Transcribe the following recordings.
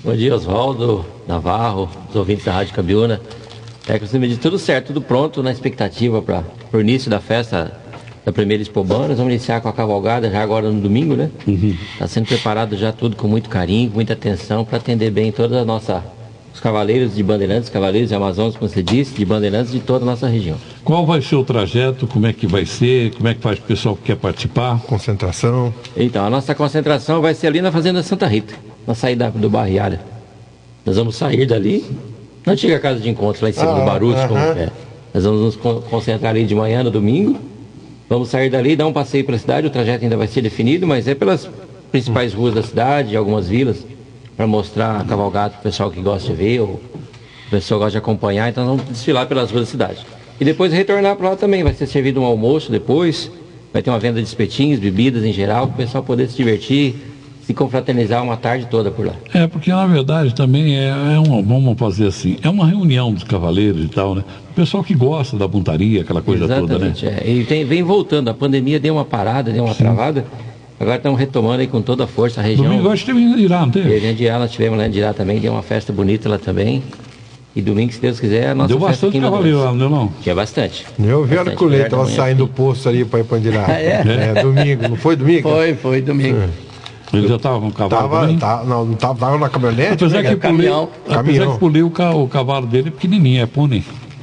Bom dia, Oswaldo, Navarro, os ouvintes da Rádio Cabiúna. De tudo certo, tudo pronto na expectativa para o início da festa da primeira Expobana. Nós vamos iniciar com a cavalgada já agora no domingo, né? Está sendo preparado já tudo com muito carinho, com muita atenção para atender bem toda a nossa... os cavaleiros de Bandeirantes, cavaleiros de Amazonas, como você disse, de Bandeirantes de toda a nossa região. Qual vai ser o trajeto, como é que vai ser, como é que faz o pessoal que quer participar? Concentração? Então, a nossa concentração vai ser ali na Fazenda Santa Rita, na saída do Barrialha. Nós vamos sair dali, na antiga casa de encontro, lá em cima do Barulhos, como é. Nós vamos nos concentrar ali de manhã, no domingo. Vamos sair dali, dar um passeio pela cidade, o trajeto ainda vai ser definido, mas é pelas principais ruas da cidade, algumas vilas, para mostrar a cavalgada para o pessoal que gosta de ver, ou o pessoal gosta de acompanhar. Então vamos desfilar pelas ruas da cidade. E depois retornar para lá também, vai ser servido um almoço depois, vai ter uma venda de espetinhos, bebidas em geral, para o pessoal poder se divertir, se confraternizar uma tarde toda por lá. Porque na verdade também vamos fazer assim, é uma reunião dos cavaleiros e tal, né? O pessoal que gosta da pontaria, aquela coisa toda, né? E vem voltando, a pandemia deu uma parada, deu uma travada. Agora estamos retomando aí com toda a força a região. Domingo acho que teve em Irá, não teve? Teve em Irá, nós tivemos lá em Irá também, deu uma festa bonita lá também. E domingo, se Deus quiser, a nossa deu festa bastante cavaleiro lá, não deu não? Tinha bastante. Eu vi a hora que o Leite estava saindo do posto ali para ir para Irá. Domingo, não foi domingo? Foi domingo. Ele já estava com o cavalo também? Não estava na caminhonete? Apesar que pulei o cavalo dele é pequenininho, é pônei.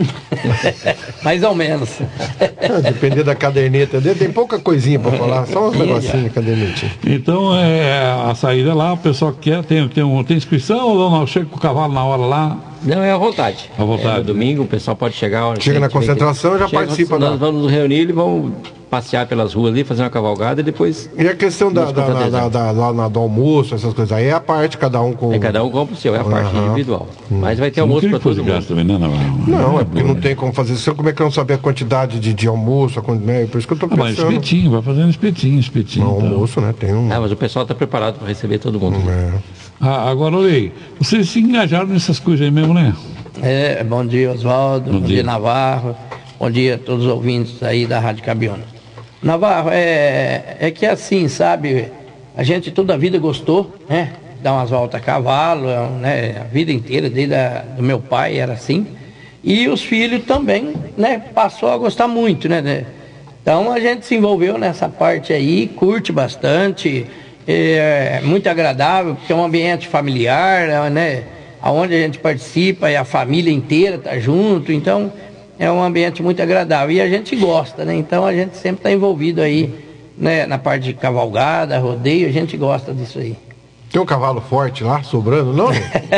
Mais ou menos. Depender da caderneta dele, tem pouca coisinha para falar, só uns negocinhos, caderneta. Então, a saída lá, o pessoal que quer, tem inscrição ou não? Chega com o cavalo na hora lá? Não, é à vontade. À vontade. No domingo, o pessoal pode chegar... Chega na concentração e já participa. Nós vamos nos reunir e vamos passear pelas ruas ali, fazer uma cavalgada e depois... E a questão do almoço, essas coisas aí, é a parte, cada um com... cada um compra o seu, é a parte individual. Mas vai ter almoço para todo mundo. Também, não, é porque não tem como fazer isso. Como é que eu não sabia a quantidade de almoço, né? Por isso que eu estou pensando. Mas espetinho, vai fazendo espetinho. Não, almoço, né? Tem um... mas o pessoal está preparado para receber todo mundo. Agora, olhei, vocês se engajaram nessas coisas aí mesmo, né? Bom dia, Oswaldo, bom dia, Navarro, bom dia a todos os ouvintes aí da Rádio Cabiúna. Navarro, é que assim, sabe, a gente toda a vida gostou, né? Dar umas voltas a cavalo, né? A vida inteira, desde do meu pai era assim. E os filhos também, né? Passou a gostar muito, né? Então a gente se envolveu nessa parte aí, curte bastante, é muito agradável, porque é um ambiente familiar, né? Onde a gente participa e a família inteira está junto, então é um ambiente muito agradável e a gente gosta, né? Então a gente sempre está envolvido aí, né? Na parte de cavalgada, rodeio, a gente gosta disso aí. Tem um cavalo forte lá, sobrando, não?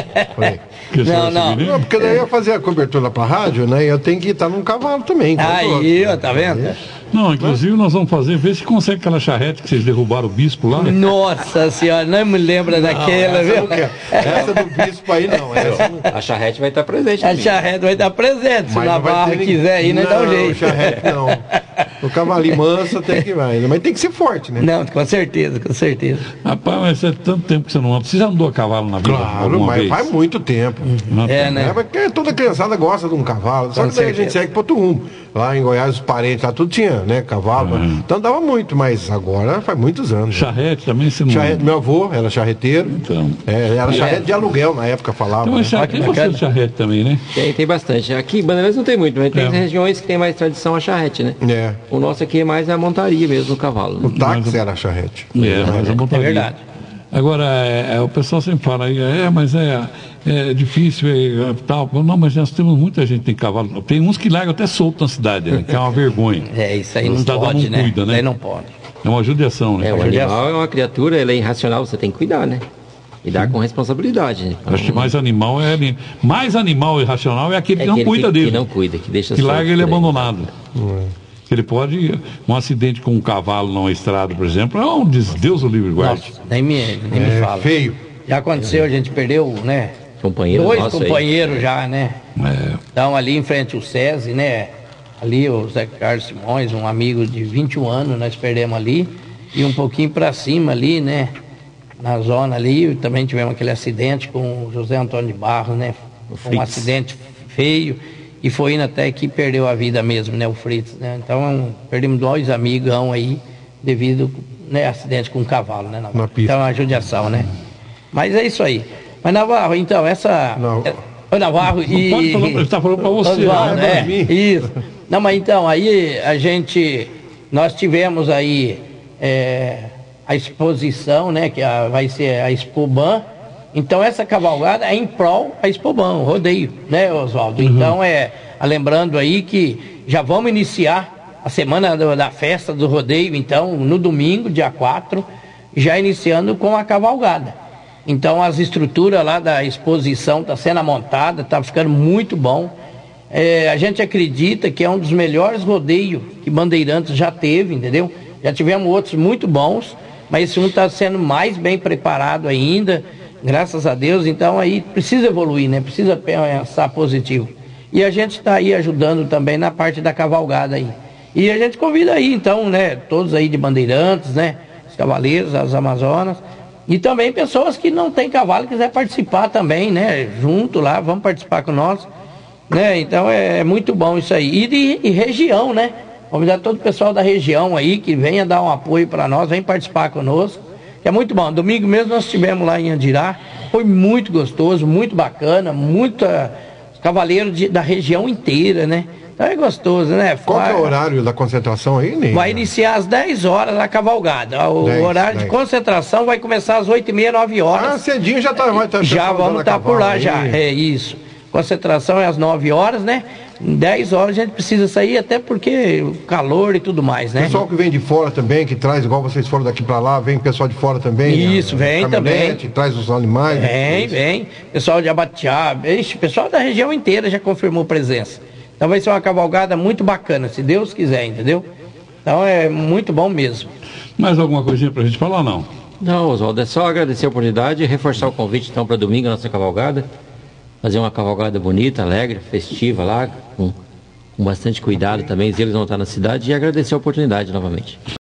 Não, porque daí eu fazer a cobertura para a rádio, né? Eu tenho que estar num cavalo também. Aí, tá vendo? Não, inclusive nós vamos fazer, ver se consegue aquela charrete que vocês derrubaram o bispo lá. Nossa senhora, não me lembra daquela, viu? Essa do bispo aí não. A charrete vai estar presente. A charrete vai estar presente, se o Navarro quiser ir, não dá um jeito. Charrete não. O cavalinho manso tem que vai, mas tem que ser forte, né? Não, com certeza. Rapaz, mas é tanto tempo que você não anda. Você já andou a cavalo na vida? Claro, mas vez? Faz muito tempo. Né? Porque toda criançada gosta de um cavalo. Só que daí a gente segue para outro rumo. Lá em Goiás, os parentes lá, tudo tinha, né? Cavalo. Então andava muito, mas agora faz muitos anos. Charrete também, você não... Charrete, meu avô era charreteiro. Então. Era charrete de aluguel, na época falava. Então, tem bastante charrete também, né? Tem bastante. Aqui em Bandeirantes não tem muito, mas tem regiões que tem mais tradição a charrete, né? O nosso aqui é mais a montaria mesmo, no cavalo. O táxi era a charrete. Mas a montaria. É verdade. Agora, o pessoal sempre fala, mas é difícil tal. Não, mas nós temos muita gente que tem cavalo. Tem uns que largam até solto na cidade, né? Que é uma vergonha. Isso aí não pode, né? Cuida, né? Isso aí não pode. É uma judiação, né? O animal é uma criatura, ele é irracional, você tem que cuidar, né? E dar com responsabilidade. Né? Acho que mais animal irracional é aquele que não cuida dele. Que não cuida, que deixa... Que larga ele abandonado. Ele pode... Um acidente com um cavalo numa estrada, por exemplo, Deus o livre guarde. Nem me fala. Feio. Já aconteceu, a gente perdeu, né? Dois companheiros já, né? Então ali em frente ao SESI, né? Ali o Zé Carlos Simões, um amigo de 21 anos, nós perdemos ali. E um pouquinho para cima ali, né? Na zona ali, também tivemos aquele acidente com o José Antônio de Barros, né? Um acidente feio. E foi indo até que perdeu a vida mesmo, né? O Fritz, né? Então perdemos 2 amigão aí devido, né? Acidente com um cavalo, né? Então a judiação, né? Mas é isso aí. Mas Navarro, então, essa... Ô, Navarro e... Pode falar, ele está falando para você. Oswaldo, isso. Não, mas então, aí nós tivemos aí a exposição, né, que vai ser a Expoban. Então essa cavalgada é em prol da Expoban, o rodeio, né, Oswaldo? Então lembrando aí que já vamos iniciar a semana da festa do rodeio, então, no domingo, dia 4, já iniciando com a cavalgada. Então as estruturas lá da exposição está sendo montada, está ficando muito bom. A gente acredita que é um dos melhores rodeios que Bandeirantes já teve, entendeu? Já tivemos outros muito bons, mas esse um está sendo mais bem preparado ainda, graças a Deus. Então aí precisa evoluir, né? Precisa pensar positivo. E a gente está aí ajudando também na parte da cavalgada aí. E a gente convida aí, então, né? Todos aí de Bandeirantes, né? Os cavaleiros, as Amazonas. E também pessoas que não têm cavalo e quiser participar também, né? Junto lá, vamos participar com nós. Né? Então é muito bom isso aí. E região, né? Convidar todo o pessoal da região aí que venha dar um apoio para nós, vem participar conosco. Que é muito bom. Domingo mesmo nós estivemos lá em Andirá. Foi muito gostoso, muito bacana, muita cavaleiros da região inteira, né? Então é gostoso, né? Qual que é o horário da concentração aí, Ney? Vai iniciar às 10 horas a cavalgada. O horário de concentração vai começar às 8h30, 9 horas. Ah, cedinho já vai estar. Já vamos estar por lá já. É isso. Concentração é às 9 horas, né? Em 10 horas a gente precisa sair, até porque o calor e tudo mais, né? Pessoal que vem de fora também, que traz, igual vocês foram daqui para lá, vem pessoal de fora também. Isso, vem também. Traz os animais. Vem. Pessoal de Abatiá, pessoal da região inteira já confirmou presença. Então vai ser uma cavalgada muito bacana, se Deus quiser, entendeu? Então é muito bom mesmo. Mais alguma coisinha pra gente falar, não? Não, Oswaldo, é só agradecer a oportunidade e reforçar o convite então para domingo a nossa cavalgada. Fazer uma cavalgada bonita, alegre, festiva lá, com bastante cuidado também, eles vão estar na cidade, e agradecer a oportunidade novamente.